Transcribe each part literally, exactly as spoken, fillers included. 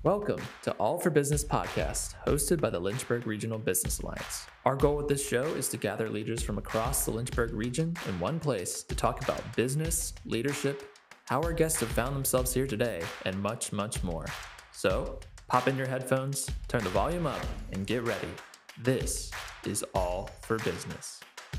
Welcome to All for Business podcast, hosted by the Lynchburg Regional Business Alliance. Our goal with this show is to gather leaders from across the Lynchburg region in one place to talk about business, leadership, how our guests have found themselves here today, and much, much more. So, pop in your headphones, turn the volume up, and get ready. This is All for Business.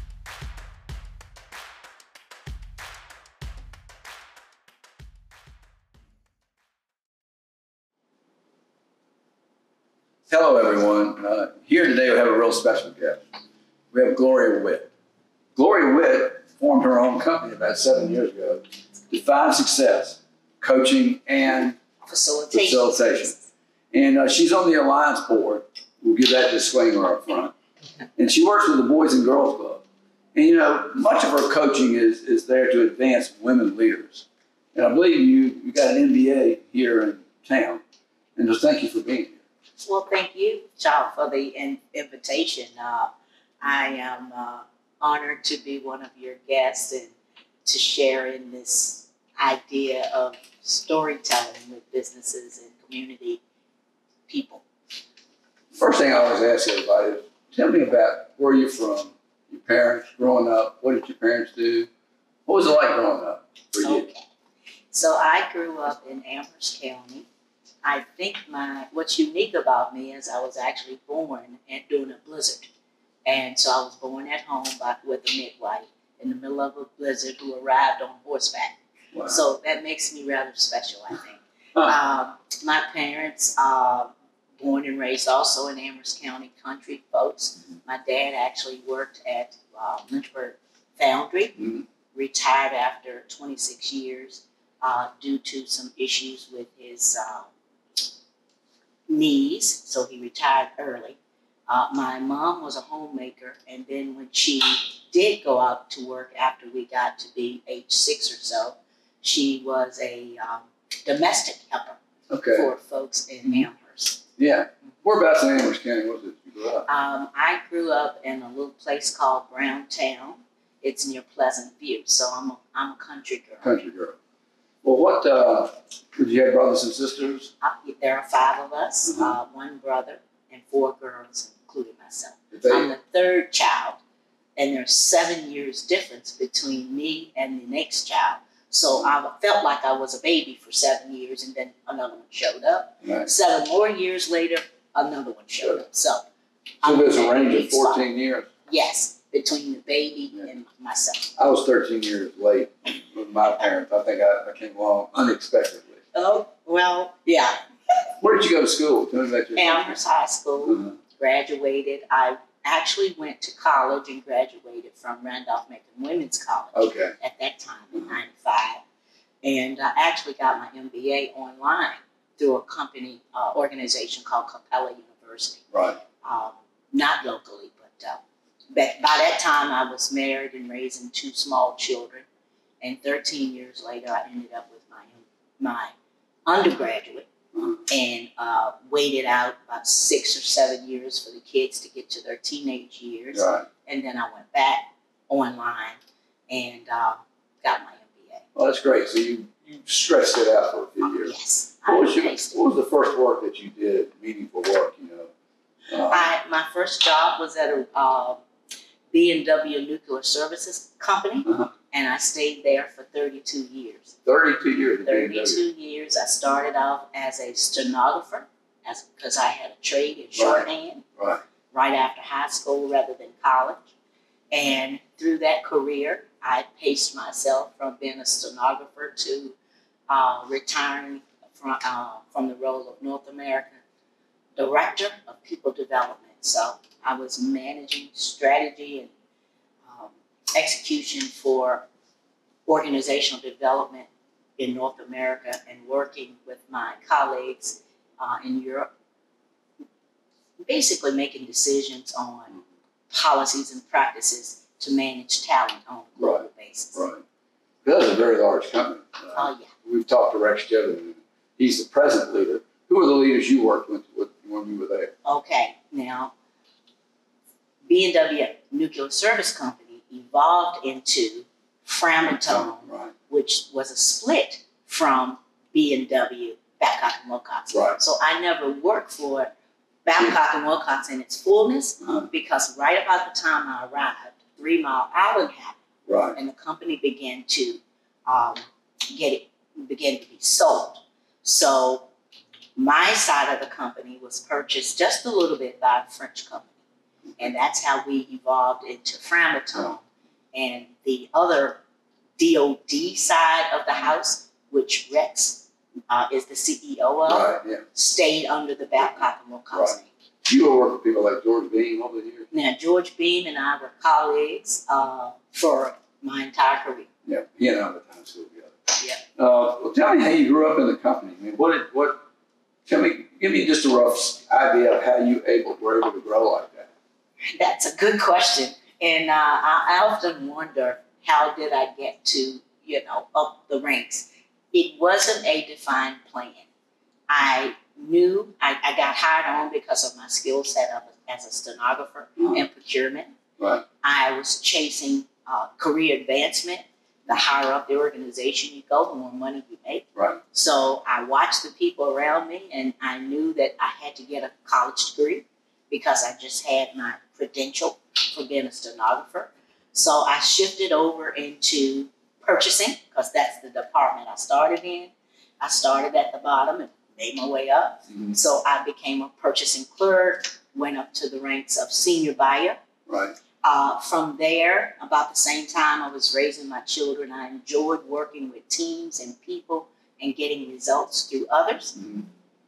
Hello, everyone. Uh, here today we have a real special guest. We have Gloria Witt. Gloria Witt formed her own company about seven years ago, Define Success, Coaching and Facilitation. Facilitation. And uh, she's on the Alliance Board. We'll give that disclaimer up front. And she works with the Boys and Girls Club. And, you know, much of her coaching is, is there to advance women leaders. And I believe you, you got an M B A here in town. And just thank you for being here. Well, thank you, John, for the in- invitation. Uh, I am uh, honored to be one of your guests and to share in this idea of storytelling with businesses and community people. First thing I always ask everybody is, tell me about where you're from, your parents growing up. What did your parents do? What was it like growing up for you? Okay. So I grew up in Amherst County. I think my what's unique about me is I was actually born and during a blizzard. And so I was born at home by, with a midwife in the middle of a blizzard who arrived on horseback. Wow. So that makes me rather special, I think. Huh. Um, my parents are born and raised also in Amherst County country folks. Mhm. My dad actually worked at uh, Lynchburg Foundry, Mhm. retired after twenty-six years uh, due to some issues with his uh, knees, so he retired early. Uh, my mom was a homemaker, and then when she did go out to work after we got to be age six or so, she was a um, domestic helper Okay. for folks in Amherst. Yeah. Whereabouts in Amherst County was it you grew up? Um, I grew up in a little place called Browntown. It's near Pleasant View, so I'm a, I'm a country girl. Country girl. Well, what, uh, did you have brothers and sisters? Uh, there are five of us, Mhm. uh, one brother and four girls, including myself. Did they, I'm the third child, and there's seven years difference between me and the next child. So I felt like I was a baby for seven years, and then another one showed up. Nice. Seven more years later, another one showed up. So, So I'm there's a in that range of big spot. fourteen years. Yes, between the baby Yeah. and myself. I was thirteen years late with my parents. I think I, I came along unexpectedly. Oh, well, yeah. Where did you go to school? Tell me about your Amherst High School. Uh-huh. Graduated. I actually went to college and graduated from Randolph-Macon Women's College Okay. at that time in ninety-five. And I actually got my M B A online through a company uh, organization called Capella University. Right. Um, not locally, but, uh, but by that time I was married and raising two small children. And thirteen years later, I ended up with my my undergraduate. Uh-huh. And uh, waited out about six or seven years for the kids to get to their teenage years. Right. And then I went back online and uh, got my M B A. Well, that's great. So you, you stretched it out for a few years. Yes. What I was, your, tasted. what was the first work that you did, meaningful work, you know? Uh, I, my first job was at a uh, B and W Nuclear Services Company, Uh-huh. and I stayed there for thirty-two years. thirty-two years at B and W. thirty-two years. I started off as a stenographer as because I had a trade in shorthand. Right. Right after high school rather than college. And through that career, I paced myself from being a stenographer to uh, retiring from, uh, from the role of North American Director of People Development. So I was managing strategy and um, execution for organizational development in North America and working with my colleagues uh, in Europe, basically making decisions on policies and practices to manage talent on a global Right. basis. Right. That was a very large company. Uh, Oh, yeah. We've talked to Rex Jevin. He's the present leader. Who were the leaders you worked with, with when you were there? Okay, now, B and W Nuclear Service Company evolved into Framatome, Right. which was a split from B and W Babcock and Wilcox. Right. So I never worked for Babcock and Wilcox in its fullness Uh-huh. because right about the time I arrived, Three Mile Island happened, Right. and the company began to um, get it began to be sold. So my side of the company was purchased just a little bit by a French company, and that's how we evolved into Framatome. And the other D O D side of the house, which Rex uh, is the C E O of, Right. Yeah. stayed under the Babcock and Wilcox name. You were working with people like George Beam over the years. Now, George Beam and I were colleagues uh, for my entire career. Yeah. He and I went to high school together. Yeah. Uh, well, tell me how you grew up in the company. I mean, what did what? Tell me, give me just a rough idea of how you able were able to grow like that. That's a good question, and uh, I, I often wonder how did I get to you know up the ranks. It wasn't a defined plan. I knew I, I got hired on because of my skill set of, as a stenographer Uh-huh. and procurement. Right. I was chasing uh, career advancement. The higher up the organization you go, the more money you make. Right. So I watched the people around me, and I knew that I had to get a college degree because I just had my credential for being a stenographer. So I shifted over into purchasing because that's the department I started in. I started at the bottom and made my way up. Mm-hmm. So I became a purchasing clerk, went up to the ranks of senior buyer. Right. Uh, from there, about the same time I was raising my children, I enjoyed working with teams and people and getting results through others. Mm-hmm.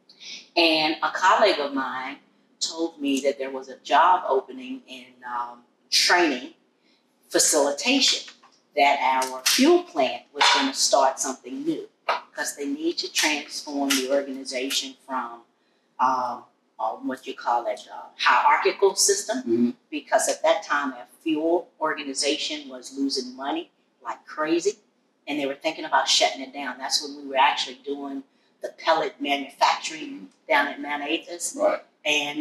And a colleague of mine told me that there was a job opening in um, training facilitation, that our fuel plant was going to start something new because they need to transform the organization from um, uh, what you call that uh, hierarchical system, Mm-hmm. because at that time our fuel organization was losing money like crazy, and they were thinking about shutting it down. That's when we were actually doing the pellet manufacturing down at Mount Athos. Right. And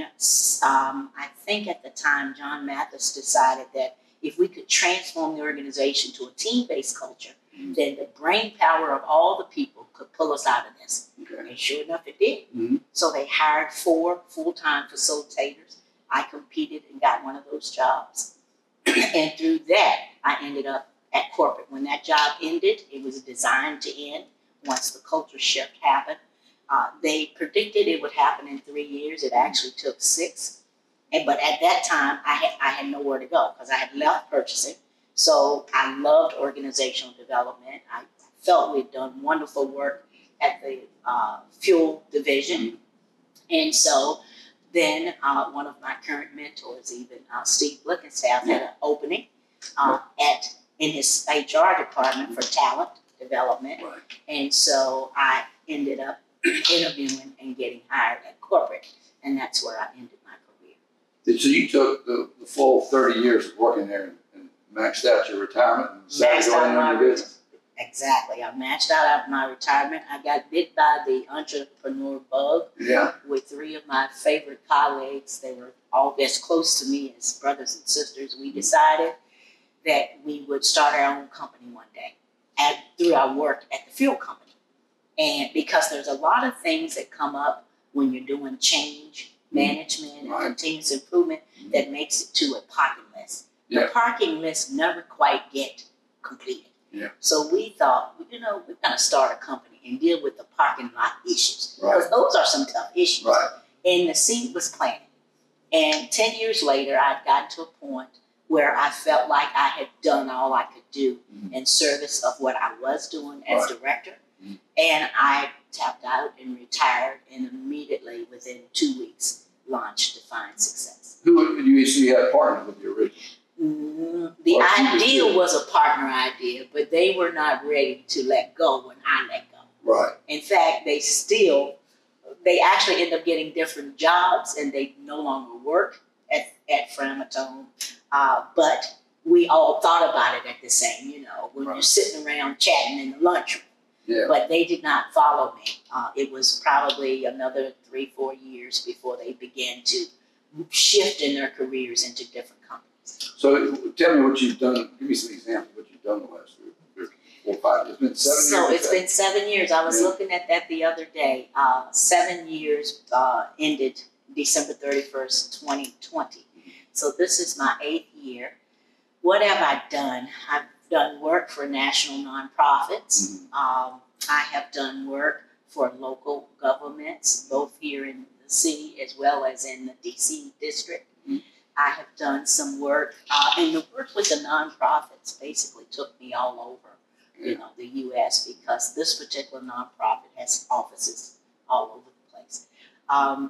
um, I think at the time John Mathis decided that if we could transform the organization to a team-based culture, Mm-hmm. then the brain power of all the people could pull us out of this. Okay. And sure enough, it did. Mm-hmm. So they hired four full-time facilitators. I competed and got one of those jobs. And through that, I ended up at corporate. When that job ended, it was designed to end once the culture shift happened. Uh, they predicted it would happen in three years. It actually took six. And, but at that time, I had, I had nowhere to go because I had left purchasing. So I loved organizational development. I felt we'd done wonderful work at the uh, fuel division. And so then uh, one of my current mentors, even uh, Steve Blickenstaff, had an opening uh, at in his H R department for talent development. Right. And so I ended up interviewing and getting hired at corporate. And that's where I ended my career. So you took the, the full thirty years of working there and, and maxed out your retirement and started Maxed going out my into your business. Exactly. I matched out my retirement. I got bit by the entrepreneur bug Yeah. with three of my favorite colleagues. They were all as close to me as brothers and sisters. We decided that we would start our own company one day and through our work at the fuel company. And because there's a lot of things that come up when you're doing change management and Right. continuous improvement that makes it to a parking list. Yeah. The parking list never quite get completed. Yeah. So we thought, you know, we're going to start a company and deal with the parking lot issues. Right. Because those are some tough issues. Right. And the seed was planted. And ten years later, I'd gotten to a point where I felt like I had done all I could do Mhm. in service of what I was doing as Right. director. Mhm. And I tapped out and retired, and immediately within two weeks launched Define Success. Who you so you had partnered with the original? Mm, the Or you just idea did. was a partner idea, but they were not ready to let go when I let go. Right. In fact, they still, they actually end up getting different jobs and they no longer work at, at Framatome. Uh, but we all thought about it at the same, you know, when Right. you're sitting around chatting in the lunchroom. Yeah. But they did not follow me. Uh, it was probably another three, four years before they began to shift in their careers into different companies. So tell me what you've done. Give me some examples of what you've done the last three years. four or five years. It's been seven So years. it's been seven years. I was Yeah. looking at that the other day. Uh, seven years uh, ended December thirty-first, twenty twenty. So this is my eighth year. What have I done? I've done work for national nonprofits. Mhm. Um, I have done work for local governments, both here in the city as well as in the D C district. Mhm. I have done some work, uh, and the work with the nonprofits basically took me all over, you know, the U S because this particular nonprofit has offices all over the place. Um,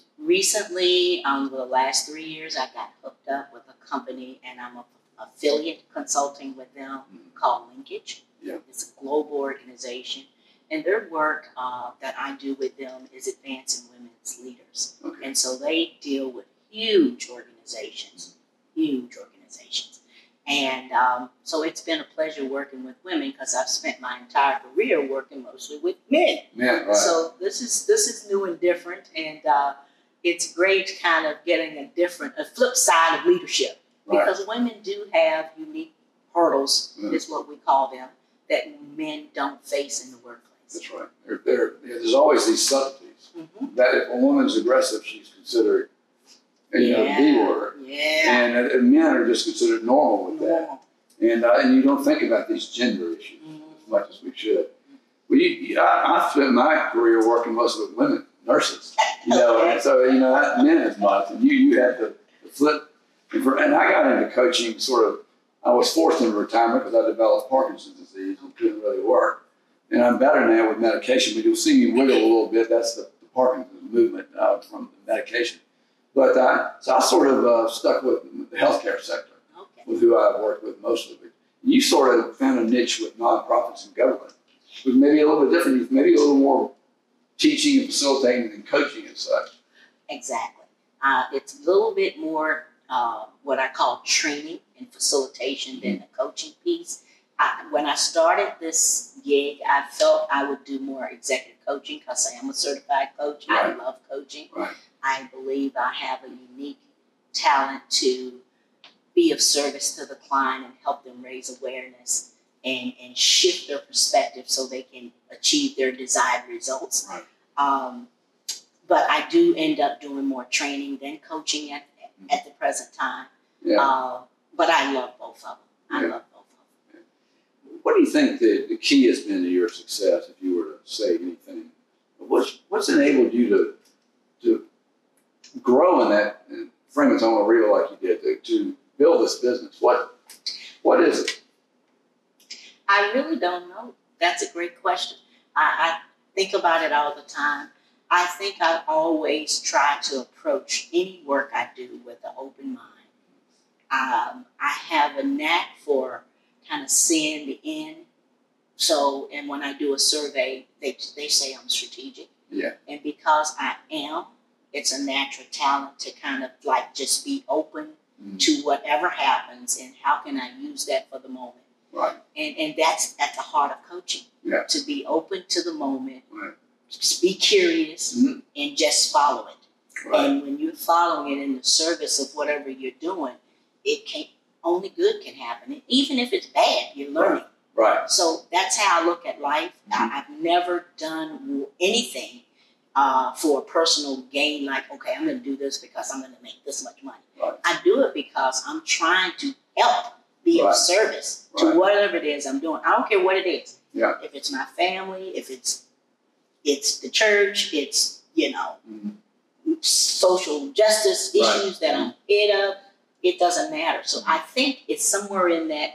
recently, um, the last three years, I got hooked up with a company, and I'm a affiliate consulting with them called Linkage. Yeah. It's a global organization, and their work uh, that I do with them is advancing women's leaders. Okay. And so they deal with huge organizations, huge organizations. And um, so it's been a pleasure working with women because I've spent my entire career working mostly with men. Man, right. So this is this is new and different, and uh, it's great kind of getting a different, a flip side of leadership. Right. Because women do have unique hurdles, Mm. is what we call them, that men don't face in the workplace. That's right. There, there, there's always these subtleties. Mm-hmm. That if a woman's aggressive, she's considered, you know, Yeah. the word. Yeah. And, and men are just considered normal with that. Normal. And uh, and you don't think about these gender issues Mhm. as much as we should. Well, you, you, I, I've spent my career working mostly with women, nurses. You know, Okay. and so, you know, not men as much. And you, you had the, the flip. And, for, and I got into coaching sort of, I was forced into retirement because I developed Parkinson's disease and couldn't really work. And I'm better now with medication, but you'll see me wiggle a little bit. That's the, the Parkinson's movement uh, from the medication. But I, so I sort of uh, stuck with the healthcare sector, Okay. with who I've worked with most of it. You sort of found a niche with nonprofits and government, but maybe a little bit different, maybe a little more teaching and facilitating than coaching and such. Exactly. Uh, it's a little bit more uh, what I call training and facilitation than the coaching piece. I, when I started this gig, I felt I would do more executive coaching because I am a certified coach. I Right. love coaching. Right. I believe I have a unique talent to be of service to the client and help them raise awareness and, and shift their perspective so they can achieve their desired results. Right. Um, but I do end up doing more training than coaching at, at the present time. Yeah. Uh, but I love both of them. I Yeah. love both of them. What do you think the, the key has been to your success, if you were to say anything? What's, what's enabled you to, to grow in that, and frame it on a reel like you did, to, to build this business? What, what is it? I really don't know. That's a great question. I, I think about it all the time. I think I always try to approach any work I do with an open mind. Um, I have a knack for kind of seeing the end. So, and when I do a survey, they, they say I'm strategic. Yeah. And because I am, it's a natural talent to kind of like just be open Mhm. to whatever happens and how can I use that for the moment. Right. And and that's at the heart of coaching. Yeah. To be open to the moment, Right. just be curious, Mhm. and just follow it. Right. And when you're following it in the service of whatever you're doing, it can only good can happen. And even if it's bad, you're learning. Right. So that's how I look at life. Mhm. I, I've never done anything uh, for personal gain, like, okay, I'm going to do this because I'm going to make this much money. Right. I do it because I'm trying to help be Right. of service Right. to whatever it is I'm doing. I don't care what it is. Yeah. If it's my family, if it's it's the church, it's, you know, Mhm. social justice Right. issues that I'm head of, it doesn't matter. So I think it's somewhere in that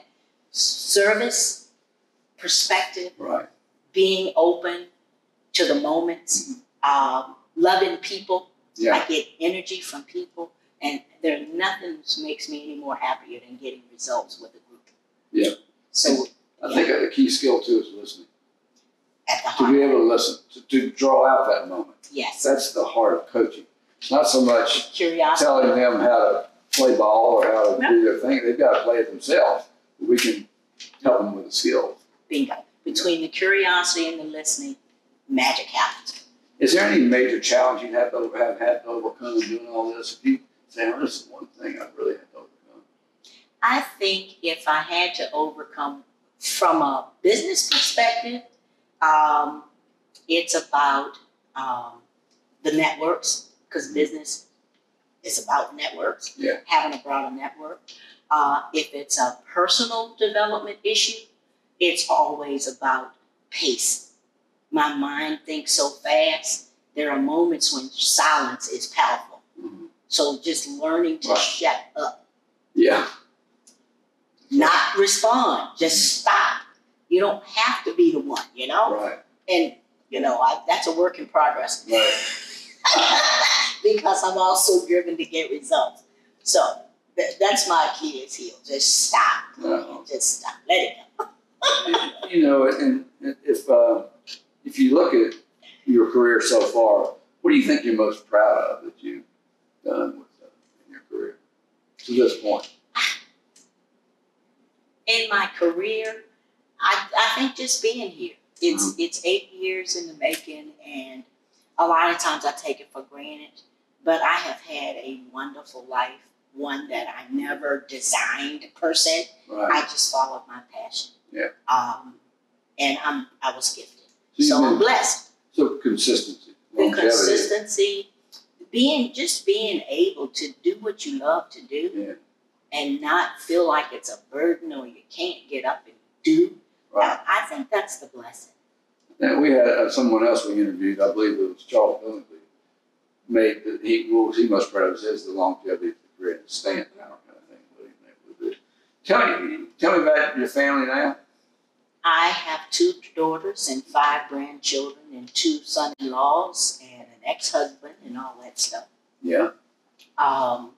service perspective, Right. being open to the moments, um, loving people. Yeah. I get energy from people, and there nothing makes me any more happier than getting results with a group. Yeah. So I think a key skill too is listening. at the To heart, be able to listen, to, to draw out that moment. yes, That's the heart of coaching. It's not so much curiosity. telling them how to play ball or how to No. do their thing. They've got to play it themselves. We can help them with the skills. Bingo. Between the curiosity and the listening, magic happens. Is there any major challenge you have to have had to overcome in doing all this? If you say, oh, this is one thing I really had to overcome. I think if I had to overcome from a business perspective, um, it's about um, the networks, because Mm-hmm. business is about networks, Yeah. having a broader network. Uh, if it's a personal development issue, it's always about pace. My mind thinks so fast. There are moments when silence is powerful. Mhm. So just learning to Right. shut up, Yeah. not respond, just stop. You don't have to be the one, you know? Right. And, you know, I, that's a work in progress. Right. Because I'm also driven to get results. So th- that's my Achilles heel. Just stop. Uh-huh. Just stop. Let it go. You know, and and if uh, if you look at your career so far, what do you think you're most proud of that you've done with uh, in your career to this point? In my career, I, I think just being here. It's it's eight years in the making, and a lot of times I take it for granted. But I have had a wonderful life, one that I never designed per se. Right. I just followed my passion. Yeah. Um, and I'm I was gifted, you've so I'm been- blessed. So consistency, The longevity. consistency, being just being able to do what you love to do, Yeah. and not feel like it's a burden or you can't get up and do. Right. I, I think that's the blessing. And we had uh, someone else we interviewed, I believe it was Charles Billingsley, made that he well, he most proud of is the longevity of the career and the stand power kind of thing. What he made with it. Tell me, tell me about your family now. I have two daughters and five grandchildren and two son-in-laws and an ex-husband and all that stuff. Yeah. Um,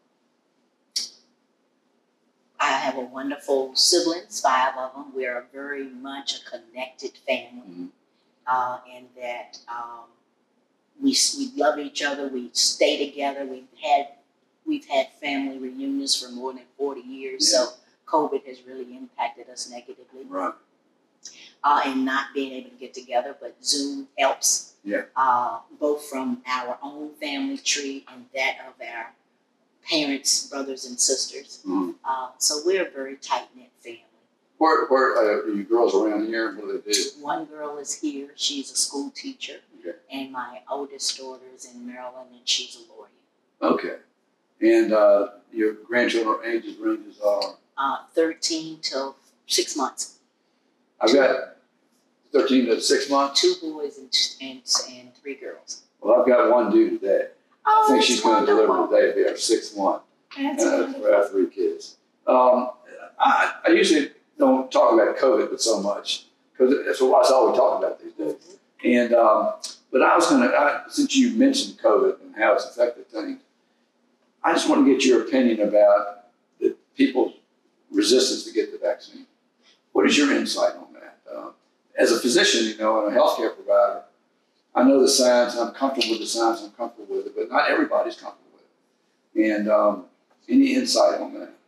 I have a wonderful siblings, five of them. We are very much a connected family, Mhm. uh, and that um, we we love each other. We stay together. We've had we've had family reunions for more than forty years. Yeah. So COVID has really impacted us negatively, Right. uh, and not being able to get together. But Zoom helps. Yeah. Uh, both from our own family tree and that of our parents, brothers, and sisters. Mhm. Uh, so we're a very tight-knit family. Where, where uh, are you girls around here? What do they do? One girl is here. She's a school teacher. Okay. And my oldest daughter is in Maryland, and she's a lawyer. Okay. And uh, your grandchildren ages ranges are? Uh, thirteen till six months. I've got thirteen to six months. Two boys and, and, and three girls. Well, I've got one due today. Oh, I think that's she's going to wonderful. deliver today. It'll be our sixth one. That's Uh, wonderful. for our three kids. Um, I, I usually don't talk about COVID but so much because that's what that's all we talk about these days. And um, but I was going to, since you mentioned COVID and how it's affected things, I just want to get your opinion about the people's resistance to get the vaccine. What is your insight on that? Uh, as a physician, you know, and a healthcare provider, I know the science. I'm comfortable with the science. I'm comfortable with it, but not everybody's comfortable with it. And um, any insight on that?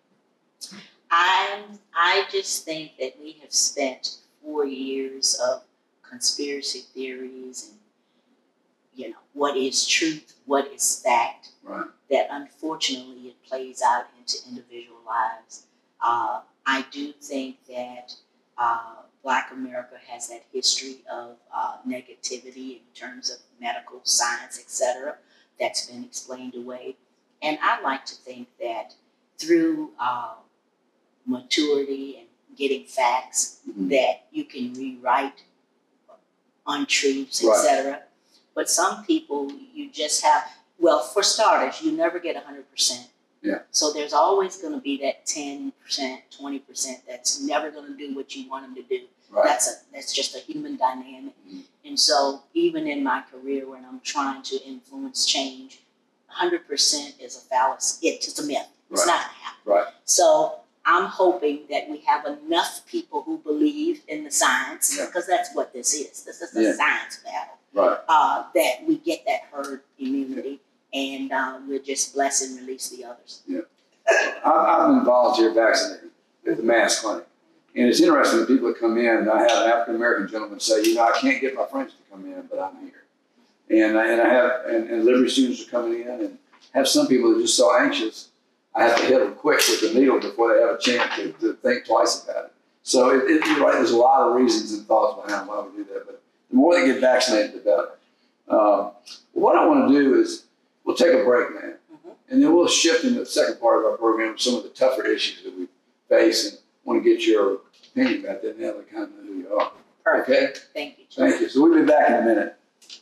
I I just think that we have spent four years of conspiracy theories and, you know, what is truth, what is fact, Right. that unfortunately it plays out into individual lives. Uh, I do think that uh, Black America has that history of uh, negativity in terms of medical science, et cetera, that's been explained away. And I like to think that through uh, maturity and getting facts, Mhm. that you can rewrite untruths, Right. et cetera. But some people, you just have, well, for starters, you never get one hundred percent. Yeah. So there's always going to be that ten percent, twenty percent that's never going to do what you want them to do. Right. That's a that's just a human dynamic. Mhm. And so even in my career when I'm trying to influence change, one hundred percent is a fallacy. It's just a myth. It's Right. not going to happen. Right. So I'm hoping that we have enough people who believe in the science, Yeah. because that's what this is. This is a Yeah. science battle. Right. Uh, that we get that herd immunity, and uh, we'll just bless and release the others. I, I've been volunteer vaccinating at the Mass Clinic. And it's interesting, the people that come in, I have an African American gentleman say, you know, I can't get my friends to come in, but I'm here. And I, and I have, and, and Liberty students are coming in, and have some people that are just so anxious, I have to hit them quick with the needle before they have a chance to, to think twice about it. So it, it, you're right, there's a lot of reasons and thoughts behind why we do that. But the more they get vaccinated, the better. Uh, what I want to do is we'll take a break now, mm-hmm. and then we'll shift into the second part of our program, some of the tougher issues that we face, and want to get your opinion about that now that kind of know who you are. Perfect. Okay? Thank you, John. Thank you. So we'll be back in a minute.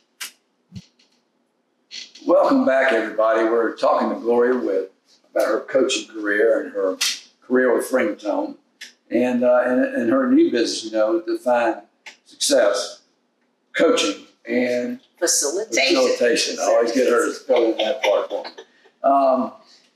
Welcome back, everybody. We're talking to Gloria Witt about her coaching career and her career with Ringtone, and, uh, and and her new business, you know, Define Success, coaching and facilitation. Facilitation. I always get her to fill in that part for me. Um,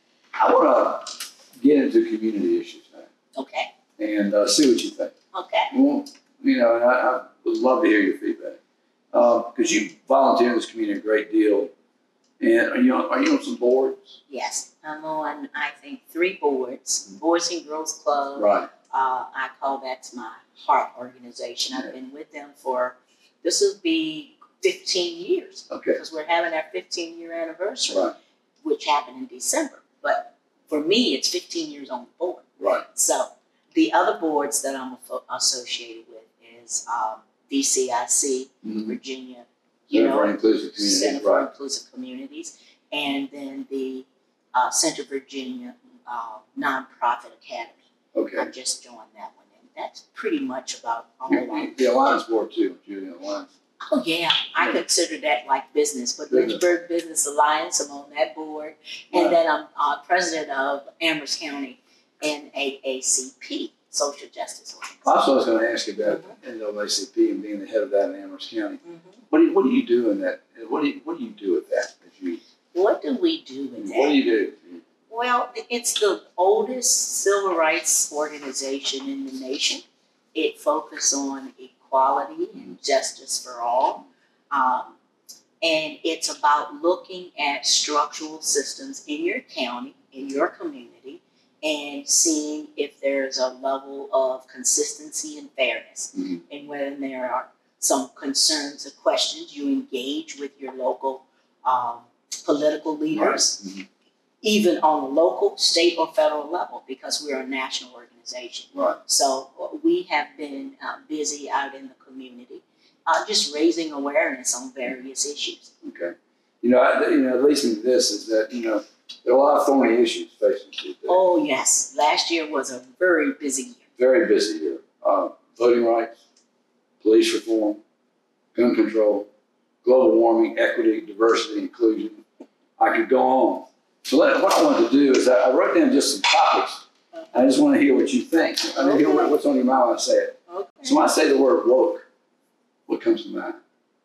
I want to get into community issues now. Okay. And uh, see what you think. Okay. Well, you know, and I, I would love to hear your feedback because um, you volunteer in this community a great deal. And are you on, are you on some boards? Yes, I'm on, I think, three boards. Boys and Girls Club. Right. Uh, I call that my heart organization. I've been with them for, this will be fifteen years. Okay. Because we're having our fifteen year anniversary, Right. which happened in December. But for me, it's fifteen years on the board. Right. So the other boards that I'm associated with is um, D C I C, mm-hmm. Virginia, you Center know, for Inclusive Communities, Center for right. Inclusive Communities, and then the uh, Central Virginia uh, Nonprofit Academy. Okay. I just joined that one, and that's pretty much about all I. The Alliance Board too, Julia Alliance. Oh yeah, I yeah. consider that like business, but business. Lynchburg Business Alliance, I'm on that board, and right. then I'm uh, president of Amherst County N double A C P, Social Justice Organization. Also, I was going to ask you about mm-hmm. N double A C P and being the head of that in Amherst County. Mm-hmm. What do you, what do you do in that? What do you what do you do with that? If you, what do we do with that? What do you do? Well, it's the oldest civil rights organization in the nation. It focuses on equality and justice for all. Um, and it's about looking at structural systems in your county, in your community, and seeing if there's a level of consistency and fairness. Mm-hmm. And when there are some concerns or questions, you engage with your local um, political leaders. Right. Mm-hmm. Even on a local, state, or federal level, because we're a national organization. Right. So we have been uh, busy out in the community, uh, just raising awareness on various issues. Okay. You know, I, you know, at least in this is that, you know, there are a lot of thorny issues facing these days. Oh, yes. Last year was a very busy year. Very busy year. Uh, voting rights, police reform, gun control, global warming, equity, diversity, inclusion. I could go on. So what I wanted to do is I wrote down just some topics. I just want to hear what you think. I want to hear what's on your mind when I say it. Okay. So when I say the word woke, what comes to mind?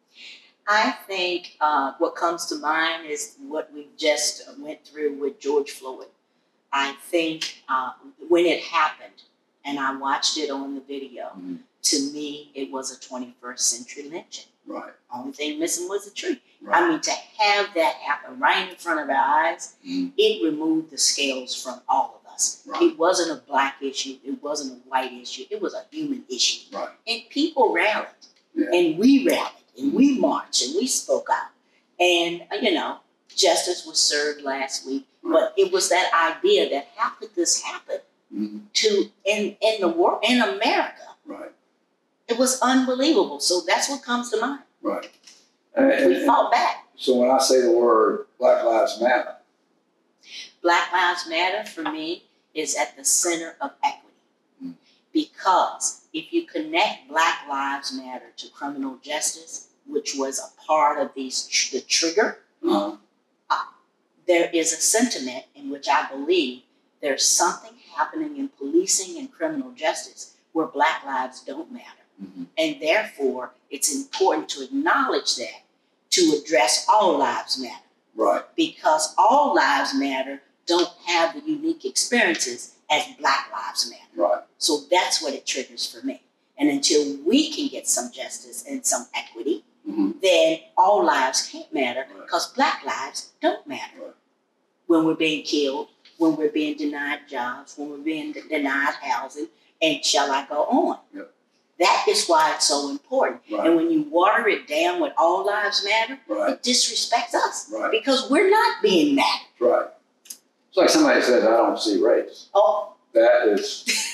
I think uh, what comes to mind is what we just went through with George Floyd. I think uh, when it happened, and I watched it on the video, mm-hmm. to me it was a twenty-first century lynching. Right. Only thing missing was a tree. Right. I mean, to have that happen right in front of our eyes, mm-hmm. it removed the scales from all of us. Right. It wasn't a black issue. It wasn't a white issue. It was a human issue. Right. And people rallied. Yeah. And we rallied. And mm-hmm. we marched. And we spoke out. And, you know, justice was served last week. Right. But it was that idea that how could this happen mm-hmm. to in, in the world, in America? Right. It was unbelievable. So that's what comes to mind. Right. And, we fought back. So when I say the word Black Lives Matter. Black Lives Matter for me is at the center of equity. Mm. Because if you connect Black Lives Matter to criminal justice, which was a part of these the trigger, uh-huh. uh, there is a sentiment in which I believe there's something happening in policing and criminal justice where Black lives don't matter. Mm-hmm. And therefore, it's important to acknowledge that to address all lives matter. Right. Because all lives matter don't have the unique experiences as Black lives matter. Right. So that's what it triggers for me. And until we can get some justice and some equity, mm-hmm. then all lives can't matter because right. Black lives don't matter. Right. When we're being killed, when we're being denied jobs, when we're being denied housing, and shall I go on? Yep. That is why it's so important. Right. And when you water it down with all lives matter, right. it disrespects us right. because we're not being mattered. Right. It's like somebody says, I don't see race. Oh. That is,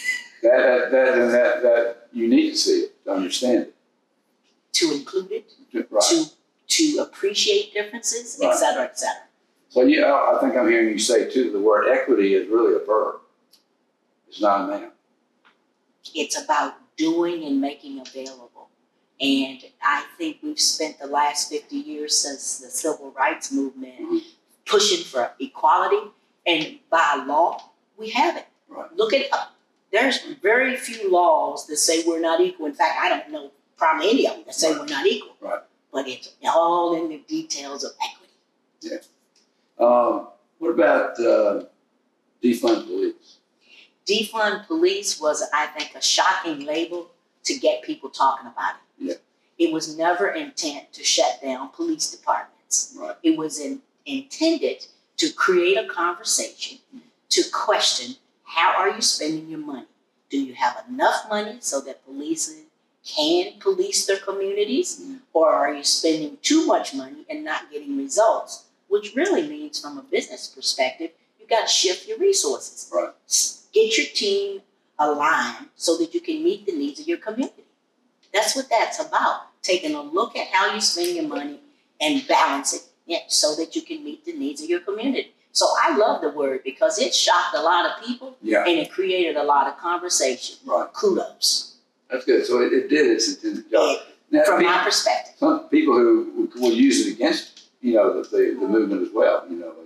that, that, and that, that, you need to see it to understand it. To include it, Right. to to appreciate differences, Right. et cetera, et cetera. So yeah, I think I'm hearing you say too, the word equity is really a verb. It's not a noun. It's about doing and making available. And I think we've spent the last fifty years since the civil rights movement Mm-hmm. pushing for equality. And by law, we have it. Right. Look it up. There's very few laws that say we're not equal. In fact, I don't know probably any of them that say Right. we're not equal. Right. But it's all in the details of equity. Yeah. Um, what about uh, defund police? Defund police was, I think, a shocking label to get people talking about it. Yeah. It was never intent to shut down police departments. Right. It was in, intended to create a conversation to question, how are you spending your money? Do you have enough money so that police can police their communities? Mm-hmm. Or are you spending too much money and not getting results? Which really means, from a business perspective, you got to shift your resources. Right. Get your team aligned so that you can meet the needs of your community. That's what that's about. Taking a look at how you spend your money and balance it so that you can meet the needs of your community. So I love the word because it shocked a lot of people. Yeah. And it created a lot of conversation. Right. Kudos. That's good. So it, it did its intended job. Now, From people, my perspective. some people who will use it against, you know, the, the, the movement as well, you know.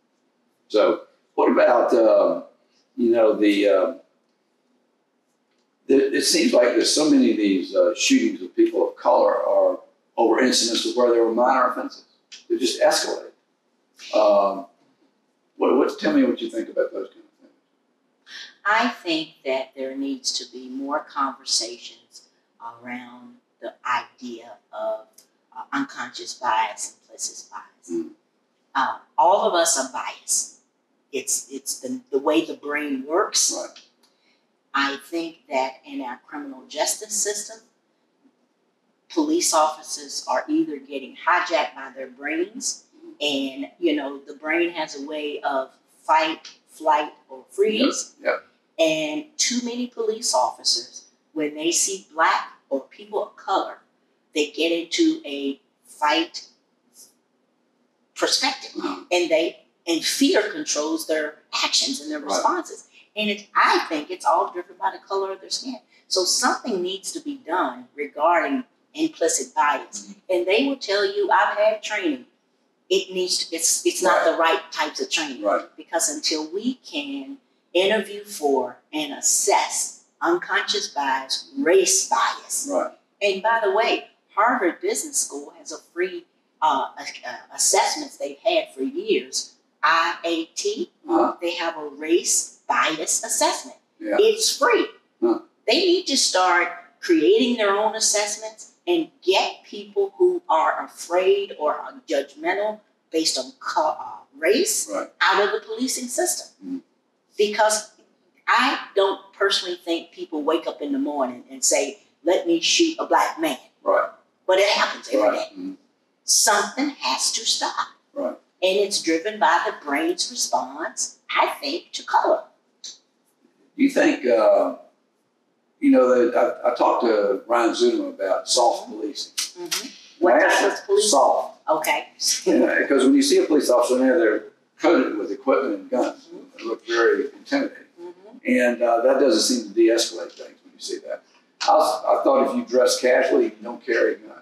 So what about, um, you know, the, um, the, it seems like there's so many of these uh, shootings of people of color are over incidents of where there were minor offenses. They just escalate. Um, what, what, tell me what you think about those kind of things. I think that there needs to be more conversations around the idea of uh, unconscious bias, implicit bias. Mm. Uh, all of us are biased. It's it's the, the way the brain works. Right. I think that in our criminal justice system, police officers are either getting hijacked by their brains, and you know the brain has a way of fight, flight, or freeze. Yep. Yep. And too many police officers, when they see black or people of color, they get into a fight perspective, Uh-huh. and they and fear controls their actions and their Right. responses. And it, I think it's all driven by the color of their skin. So something needs to be done regarding implicit bias. Mm-hmm. And they will tell you, I've had training. It needs to, it's it's not Right. the right types of training. Right. Because until we can interview for and assess unconscious bias, race bias. Right. And by the way, Harvard Business School has a free uh, uh, assessments they've had for years. I A T, Uh-huh. they have a race bias assessment. Yeah. It's free. Huh. They need to start creating their own assessments and get people who are afraid or are judgmental based on co- uh, race Right. out of the policing system. Mm. Because I don't personally think people wake up in the morning and say, let me shoot a black man. Right. But it happens every Right. day. Mhm. Something has to stop. Right. And it's driven by the brain's response, I think, to color. You think, uh, you know, that I, I talked to Ryan Zuma about soft policing. Mm-hmm. What I type asked of police? Soft. Okay. Because when you see a police officer in there, they're coated with equipment and guns. It looks very intimidating. Mm-hmm. And uh, that doesn't seem to de-escalate things when you see that. I, was, I thought if you dress casually, you don't carry a gun.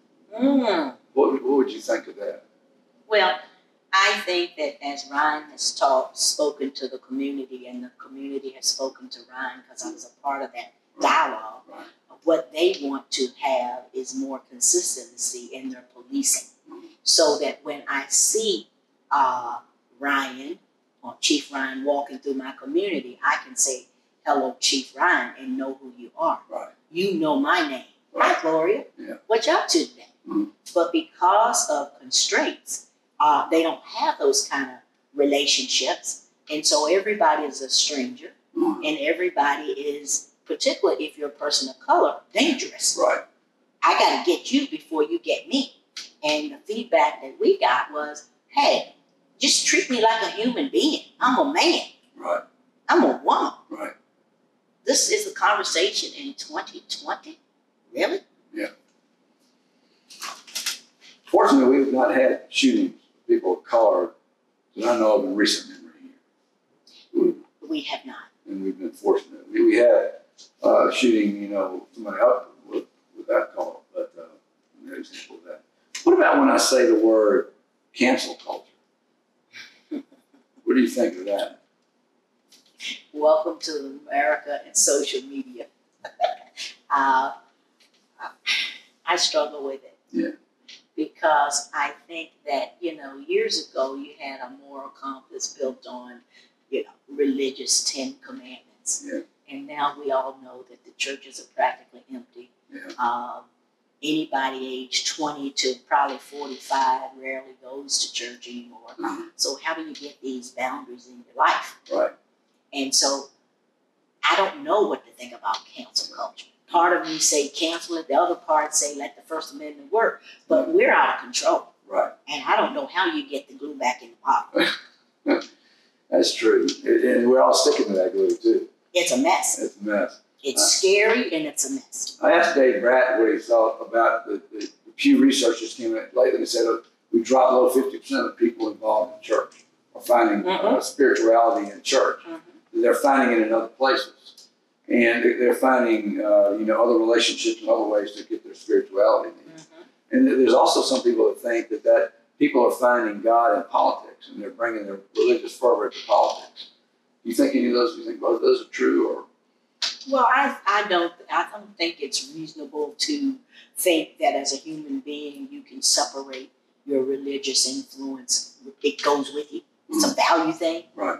Mm. What, what would you think of that? Well, I think that as Ryan has taught, spoken to the community, and the community has spoken to Ryan because I was a part of that dialogue, Right. what they want to have is more consistency in their policing. So that when I see uh, Ryan or Chief Ryan walking through my community, I can say, hello, Chief Ryan, and know who you are. Right. You know my name. Right. Hi, Gloria. Yeah. What you up to today? Mhm. But because of constraints, uh, they don't have those kind of relationships. And so everybody is a stranger, Mhm. and everybody is, particularly if you're a person of color, dangerous. Right. I got to get you before you get me. And the feedback that we got was, hey, just treat me like a human being. I'm a man. Right. I'm a woman. Right. this is a conversation in twenty twenty? Really? Yeah. Fortunately, we've not had shootings of people of color that I know of in recent memory here. We have not. And we've been fortunate. We, we had uh, shooting, you know, somebody up with, with that color, but uh, no example of that. What about when I say the word cancel culture? What do you think of that? Welcome to America and social media. uh, I struggle with it. Yeah. Because I think that, you know, years ago you had a moral compass built on, you know, religious Ten Commandments. Yeah. And now we all know that the churches are practically empty. Yeah. Um, anybody age twenty to probably forty-five rarely goes to church anymore. Mm-hmm. So how do you get these boundaries in your life? Right. And so I don't know what to think about cancel culture. Part of me say cancel it, the other part say let the First Amendment work, but we're out of control. Right. And I don't know how you get the glue back in the bottle. That's true. And we're all sticking to that glue, too. It's a mess. It's a mess. It's uh, scary and it's a mess. I asked Dave Bratton what he thought about the, the, the Pew Research that came out lately and said uh, we dropped below fifty percent of the people involved in church are finding Mm-hmm. uh, spirituality in church. Mm-hmm. They're finding it in other places. And they're finding, uh, you know, other relationships and other ways to get their spirituality needs. Mm-hmm. And there's also some people that think that, that people are finding God in politics and they're bringing their religious fervor to politics. Do you think any of those, do you think both of those are true? Or? Well, I, I don't I don't think it's reasonable to think that as a human being you can separate your religious influence. It goes with you. It's a value thing. Right.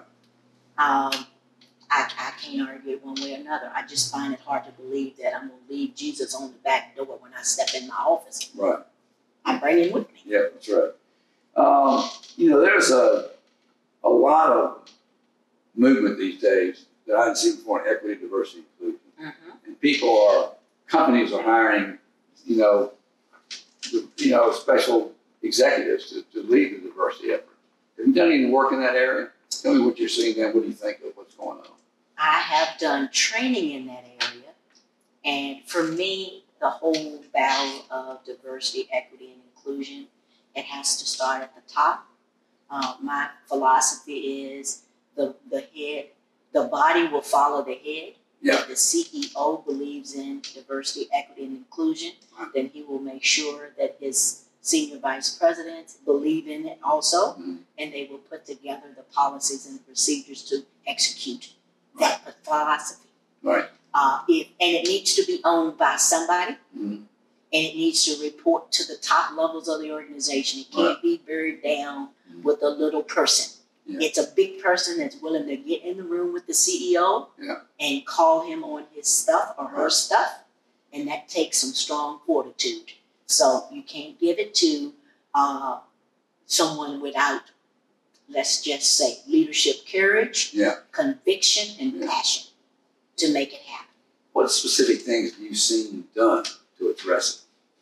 Um, I, I can't argue it one way or another. I just find it hard to believe that I'm going to leave Jesus on the back door when I step in my office. Right. I bring him with me. Yeah, that's right. Um, you know, there's a a lot of movement these days that I hadn't seen before in equity, diversity, inclusion. Mm-hmm. And people are, companies are hiring, you know, the, you know, special executives to, to lead the diversity effort. Have you done any work in that area? Tell me what you're seeing there. What do you think of what's going on? I have done training in that area. And for me, the whole battle of diversity, equity, and inclusion, it has to start at the top. Uh, my philosophy is the, the head, the body will follow the head. Yeah. If the C E O believes in diversity, equity, and inclusion, then he will make sure that his senior vice presidents believe in it also, Mm-hmm. and they will put together the policies and procedures to execute that philosophy. Right. Uh, if, and it needs to be owned by somebody, Mm-hmm. and it needs to report to the top levels of the organization. It can't Right. be buried down Mhm. with a little person. Yeah. It's a big person that's willing to get in the room with the C E O Yeah. and call him on his stuff or her Right. stuff, and that takes some strong fortitude. So you can't give it to uh, someone without, let's just say, leadership courage, Yeah. conviction, and Yeah. passion to make it happen. What specific things have you seen done to address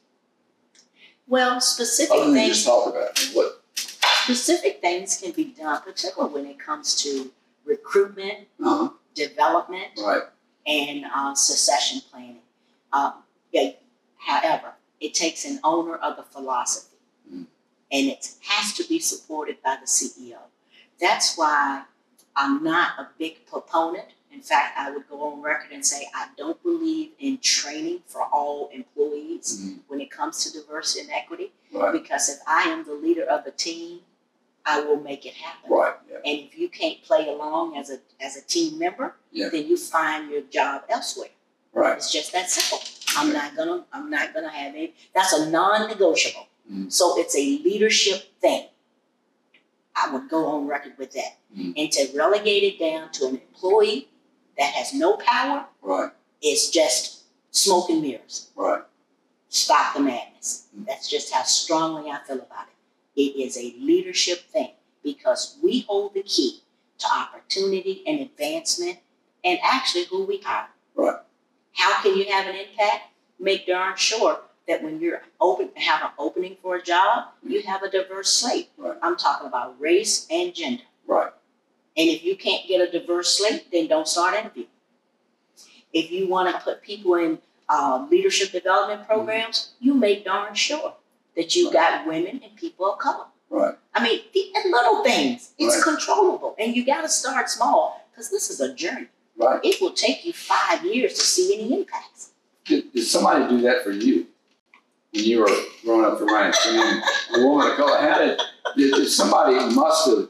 Well, it? specific Other than things just talk about it. What? specific things can be done, particularly when it comes to recruitment, Uh-huh. development, Right. and uh, succession planning. Uh, yeah, however, it takes an owner of the philosophy, Mm. and it has to be supported by the C E O. That's why I'm not a big proponent. In fact, I would go on record and say I don't believe in training for all employees Mm-hmm. when it comes to diversity and equity, Right. because if I am the leader of a team, I will make it happen. Right. Yeah. And if you can't play along as a as a team member, Yeah. then you find your job elsewhere. Right. It's just that simple. I'm not gonna I'm not gonna have any. That's a non-negotiable. Mm. So it's a leadership thing. I would go on record with that. Mm. And to relegate it down to an employee that has no power Right. is just smoke and mirrors. Right. Stop the madness. Mm. That's just how strongly I feel about it. It is a leadership thing because we hold the key to opportunity and advancement and actually who we hire. Right. How can you have an impact? Make darn sure that when you're open, have an opening for a job, you have a diverse slate. Right. I'm talking about race and gender. Right. And if you can't get a diverse slate, then don't start interviewing. If you want to put people in uh, leadership development programs, mm-hmm. you make darn sure that you right. got women and people of color. Right. I mean, the little things, it's right. controllable. And you got to start small because this is a journey. Right. It will take you five years to see any impacts. Did, did somebody do that for you when you were growing up to rank? I mean, a woman of color, how did, did, did somebody must have,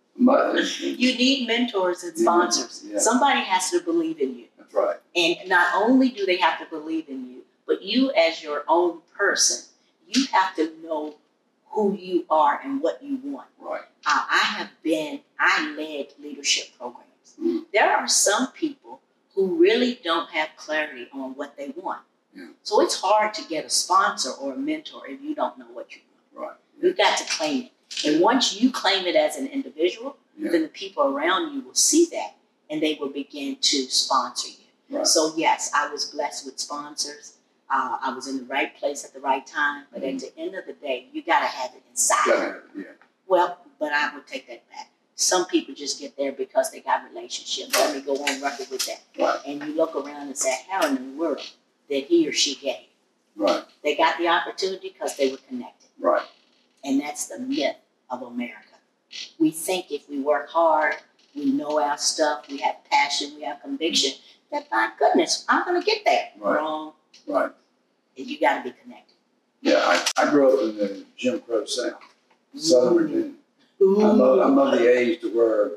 must, you need mentors and sponsors. Yeah. Somebody has to believe in you. That's right. And not only do they have to believe in you, but you as your own person, you have to know who you are and what you want. Right. Uh, I have been, I led leadership programs. Mm-hmm. There are some people who really don't have clarity on what they want. Yeah. So it's hard to get a sponsor or a mentor if you don't know what you want. Right. Yeah. You've got to claim it. And once you claim it as an individual, yeah. then the people around you will see that and they will begin to sponsor you. Right. So yes, I was blessed with sponsors. Uh, I was in the right place at the right time. But mm-hmm. at the end of the day, you got to have it inside. Gotta have it, yeah. Well, but I would take that back. Some people just get there because they got relationships. Let me go on record with that. Right. And you look around and say, how in the world did he or she get it? Right. They got the opportunity because they were connected. Right. And that's the myth of America. We think if we work hard, we know our stuff, we have passion, we have conviction, that my goodness, I'm going to get there. Right. Wrong. Right. And you got to be connected. Yeah, I, I grew up in the Jim Crow South, Southern Ooh. Virginia. Ooh. I'm of, I'm of the age to where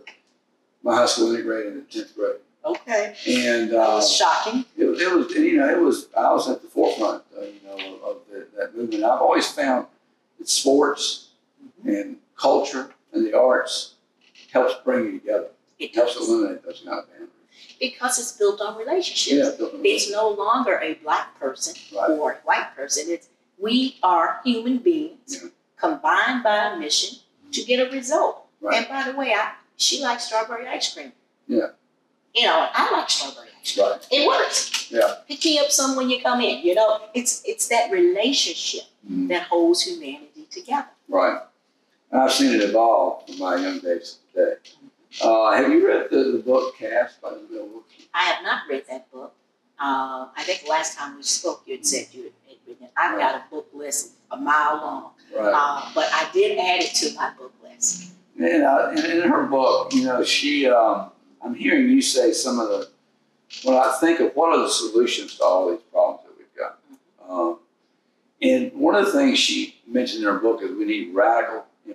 my high school integrated in tenth grade. Okay. And That uh, was shocking. it, it was, you know, it was, I was at the forefront, uh, you know, of the, that movement. I've always found that sports Mm-hmm. and culture and the arts helps bring you together. It helps does. eliminate those kind of boundaries. Because it's built on relationships. Yeah, It's no longer a black person right. or a white person. It's we are human beings Yeah. combined by a mission to get a result. Right. And by the way, I, she likes strawberry ice cream. Yeah. You know, I like strawberry ice cream. Right. It works. Yeah. Pick me up some when you come in. You know, it's it's that relationship Mm-hmm. that holds humanity together. Right. And I've seen it evolve from my young days to today. Uh, have you read the, the book Caste by Isabel Wilkerson? I have not read that book. Uh, I think last time we spoke, you had said you had written it. I've Right. got a book list a mile long. Right. Uh, but I did add it to my book list. And uh, in, in her book, you know, she, um, I'm hearing you say some of the, when I think of what are the solutions to all these problems that we've got. Mm-hmm. Um, and one of the things she mentioned in her book is we need radical empathy.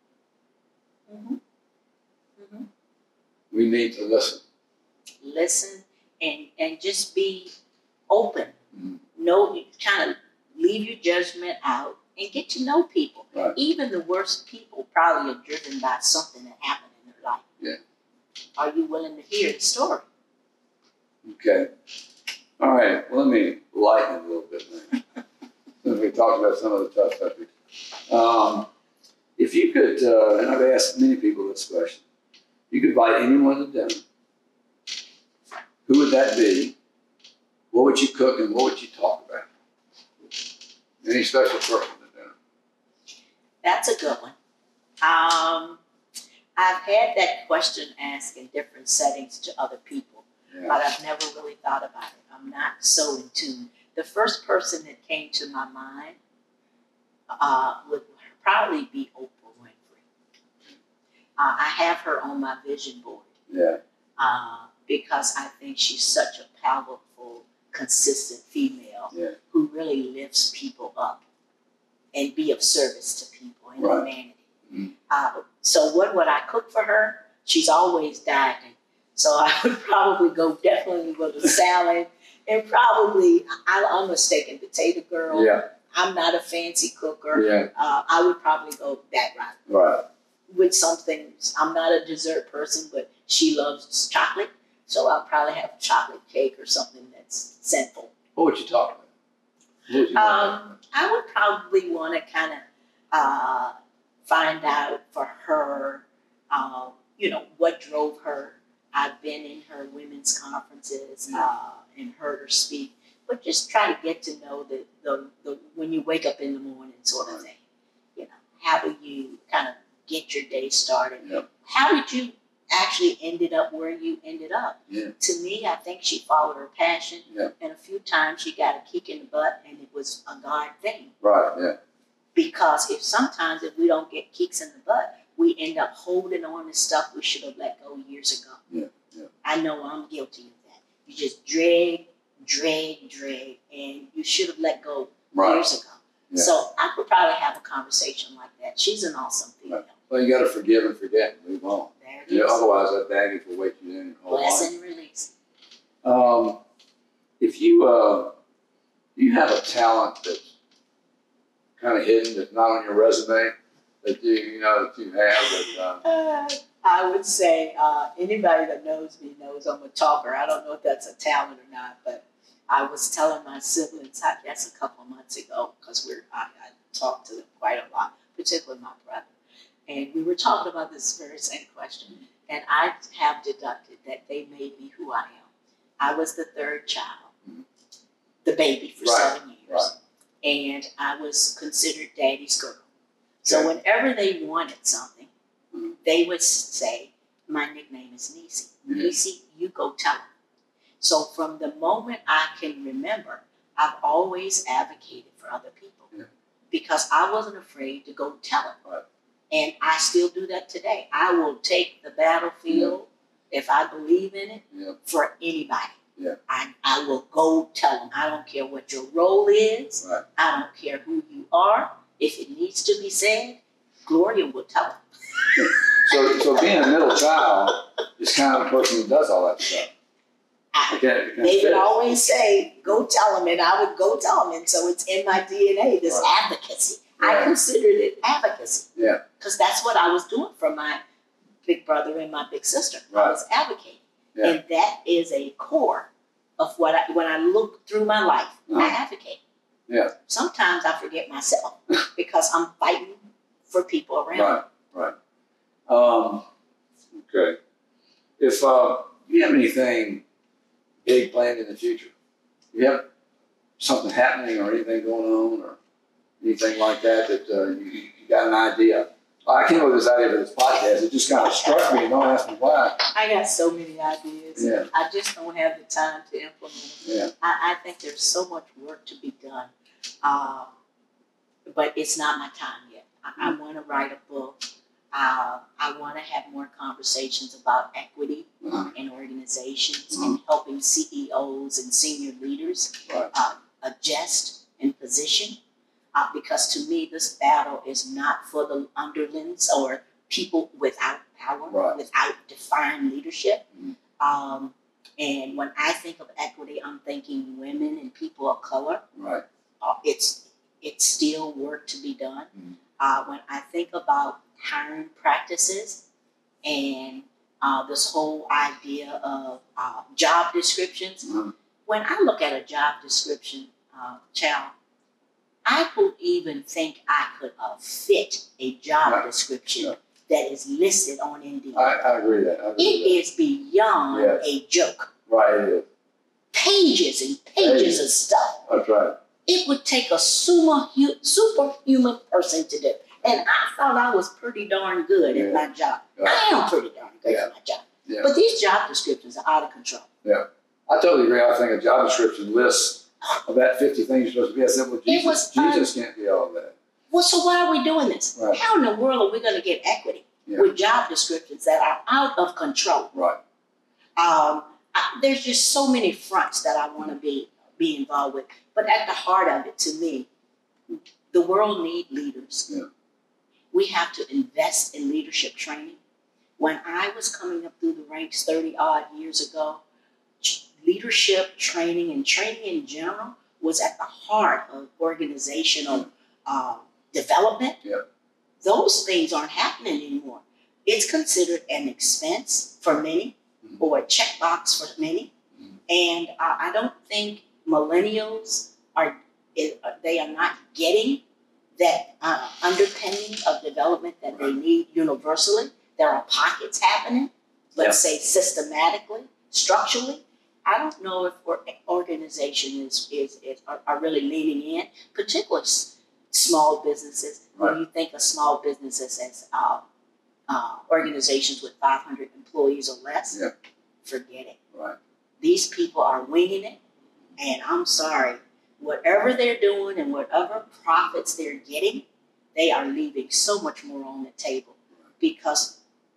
Mm-hmm. Mm-hmm. We need to listen. Listen and and just be open. Mm-hmm. Know, kind of leave your judgment out and get to know people. Right. Even the worst people probably are driven by something that happened in their life. Yeah. Are you willing to hear the story? Okay. All right. Well, let me lighten it a little bit then. Since we talked about some of the tough subjects. Um, if you could, uh, and I've asked many people this question, you could invite anyone to dinner. Who would that be? What would you cook and what would you talk about? Any special person at dinner? That's a good one. Um, I've had that question asked in different settings to other people, Yeah. but I've never really thought about it. I'm not so in tune. The first person that came to my mind uh, would probably be Oprah Winfrey. Uh, I have her on my vision board Yeah. uh, because I think she's such a powerful, consistent female Yeah. who really lifts people up and be of service to people and Right. humanity. Mhm. Uh, so what would I cook for her? She's always dieting. So I would probably go definitely with a salad and probably, I, I'm a steak and potato girl. Yeah. I'm not a fancy cooker. Yeah. Uh, I would probably go that route. Right. With something, I'm not a dessert person, but she loves chocolate. So I'll probably have a chocolate cake or something that's sinful. What would you talk about? What would you talk about? Um, I would probably want to kind of uh, find out for her, uh, you know, what drove her. I've been in her women's conferences uh, and heard her speak, but just try to get to know the, the, the when you wake up in the morning sort of thing. You know, how do you kind of get your day started? Yep. How did you actually ended up where you ended up. Yeah. To me, I think she followed her passion, Yeah. and a few times she got a kick in the butt, and it was a God thing. Right. Yeah. Because if sometimes if we don't get kicks in the butt, we end up holding on to stuff we should have let go years ago. Yeah. Yeah. I know I'm guilty of that. You just drag, drag, drag, and you should have let go Right. years ago. Yeah. So I could probably have a conversation like that. She's an awesome female. Right. Well, you got to forgive and forget and move on. There it Yeah, is. otherwise, that baggage will wait you in your whole Bless life. and release. Um, if you uh, you have a talent that's kind of hidden, that's not on your resume, that you you know that you have that. Uh, Uh, I would say uh, anybody that knows me knows I'm a talker. I don't know if that's a talent or not, but I was telling my siblings, I guess a couple of months ago, because we're I, I talk to them quite a lot, particularly my brother, and we were talking about this very same question. And I have deducted that they made me who I am. I was the third child, the baby for Right, seven years, right. and I was considered daddy's girl. So Okay. whenever they wanted something, Mhm. they would say, my nickname is Niecy. Mhm. Niecy, you go tell them. So from the moment I can remember, I've always advocated for other people Yeah. because I wasn't afraid to go tell them. Right. And I still do that today. I will take the battlefield if I believe in it Yeah. for anybody. Yeah. I, I will go tell them. I don't care what your role is. Right. I don't care who you are. If it needs to be said, Gloria will tell them. So, so being a middle child is kind of the person who does all that stuff. I, It can, it can they fit. would always say, go tell them, and I would go tell them. And so it's in my D N A, this Right. advocacy. I Right. considered it advocacy. Yeah. Because that's what I was doing for my big brother and my big sister. I Right. was advocating. Yeah. And that is a core of what I, when I look through my life, I Uh-huh. advocate. Yeah. Sometimes I forget myself because I'm fighting for people around me. Right. Right. Um, okay. If uh, you have anything big planned in the future, you have something happening or anything going on or anything like that that uh, you, you got an idea. I came up with this idea for this podcast. It just kind of struck me, and don't ask me why. I got so many ideas. Yeah. I just don't have the time to implement them. Yeah. I, I think there's so much work to be done, uh, but it's not my time yet. I, I want to write a book. Uh, I want to have more conversations about equity Uh-huh. in organizations Mhm. and helping C E Os and senior leaders Right. uh, adjust and position. Uh, because to me, this battle is not for the underlings or people without power, Right. without defined leadership. Mhm. Um, and when I think of equity, I'm thinking women and people of color. Right. Uh, it's it's still work to be done. Mhm. Uh, when I think about hiring practices and uh, this whole idea of uh, job descriptions, Uh-huh. when I look at a job description, uh, child, I would even think I could uh, fit a job Yeah. description Yeah. that is listed on Indeed. I, I agree with that. I agree It with is beyond Yes. a joke. that. Right, it is. Pages and pages of stuff. That's right. It would take a super, superhuman person to do. And I thought I was pretty darn good Yeah. at my job. Yeah. I am pretty darn good Yeah. at my job. Yeah. But these job descriptions are out of control. I totally agree. I think a job description lists about fifty things you're supposed to be. I said, well, Jesus, was Jesus can't be all of that. Well, so why are we doing this? Right. How in the world are we going to get equity Yeah. with job descriptions that are out of control? Right. Um, I, there's just so many fronts that I want to be be involved with. But at the heart of it, to me, the world needs leaders. Yeah. We have to invest in leadership training. When I was coming up through the ranks thirty odd years ago, ch- leadership training and training in general was at the heart of organizational uh, development. Yeah. Those things aren't happening anymore. It's considered an expense for many Mhm. or a checkbox for many. Mhm. And uh, I don't think millennials are, it, uh, they are not getting that uh, underpinning of development that they need universally. There are pockets happening, let's say systematically, structurally. I don't know if or, organization is, is, is are, are really leaning in, particularly s- small businesses. Right. When you think of small businesses as uh, uh, organizations with five hundred employees or less, Yeah. forget it. Right. These people are winging it, and I'm sorry, whatever they're doing and whatever profits they're getting, they are leaving so much more on the table because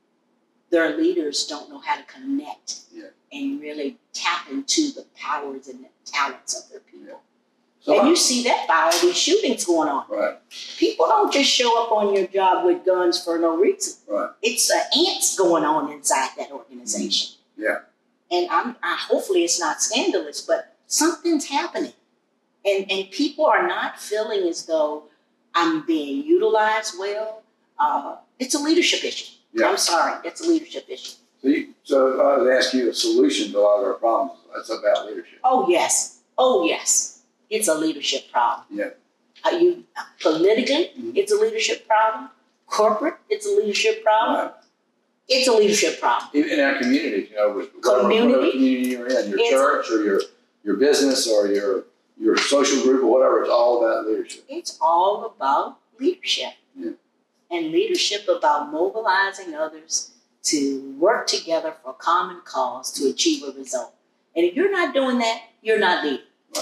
their leaders don't know how to connect Yeah. and really tap into the powers and the talents of their people. So and I- you see that by all these shootings going on. Right. People don't just show up on your job with guns for no reason. Right. It's uh, ants going on inside that organization. Yeah. And I'm I, hopefully it's not scandalous, but something's happening. And and people are not feeling as though I'm being utilized well. Uh, it's a leadership issue. Yeah. I'm sorry, it's a leadership issue. So, you, so I would ask you a solution to a lot of our problems. That's about leadership. Oh yes, oh yes, it's a leadership problem. Yeah. Are you politically? Mhm. It's a leadership problem. Corporate, it's a leadership problem. Right. It's a leadership problem. In, in our communities, you know, with whatever, Community? whatever community you're in, your It's- church or your your business or your your social group or whatever, it's all about leadership. It's all about leadership. Yeah. And leadership about mobilizing others to work together for a common cause to achieve a result. And if you're not doing that, you're not leading.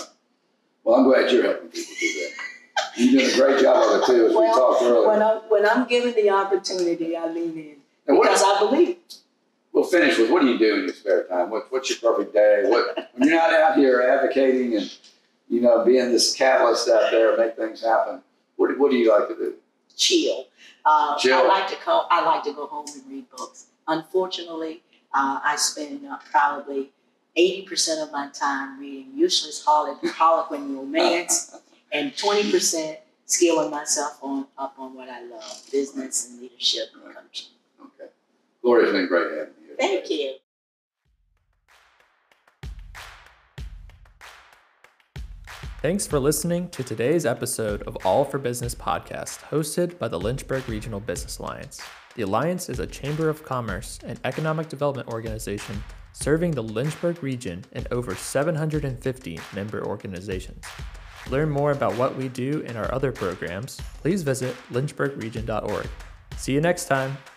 Well, I'm glad you're helping people do that. You're doing a great job of it too, as we Well, talked earlier. When I'm, when I'm given the opportunity, I lean in And what- because I believe. We'll finish with, what do you do in your spare time? What, what's your perfect day? What, when you're not out here advocating and, you know, being this catalyst out there, make things happen, what, what do you like to do? Chill. Uh, Chill. I like to call, I like to go home and read books. Unfortunately, uh, I spend uh, probably eighty percent of my time reading useless Harlequin, Harlequin romance and twenty percent skilling myself on up on what I love, business and leadership and coaching. Okay. Gloria, it's been great having you. Thank you. Thanks for listening to today's episode of All for Business podcast, hosted by the Lynchburg Regional Business Alliance. The Alliance is a Chamber of Commerce and Economic Development organization serving the Lynchburg region and over seven hundred fifty member organizations. To learn more about what we do and our other programs, please visit lynchburg region dot org. See you next time.